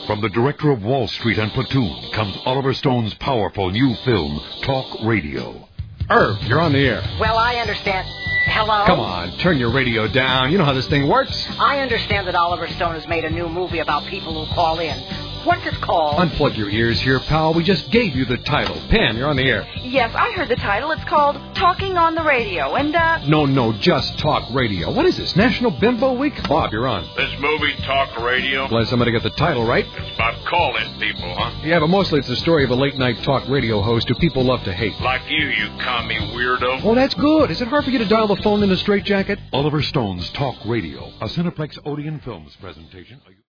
From the director of Wall Street and Platoon comes Oliver Stone's powerful new film, Talk Radio. Irv, you're on the air. Well, I understand. Hello? Come on, turn your radio down. You know how this thing works. I understand that Oliver Stone has made a new movie about people who call in. What's it called? Unplug your ears here, pal. We just gave you the title. Pam, you're on the air. Yes, I heard the title. It's called Talking on the Radio. And, No, just Talk Radio. What is this, National Bimbo Week? Bob, you're on. This movie, Talk Radio? Glad somebody got the title right. It's about call-in people, huh? Yeah, but mostly it's the story of a late-night talk radio host who people love to hate. Like you commie weirdo. Oh, that's good. Is it hard for you to dial the phone in a straitjacket? Oliver Stone's Talk Radio, a Cineplex Odeon Films presentation.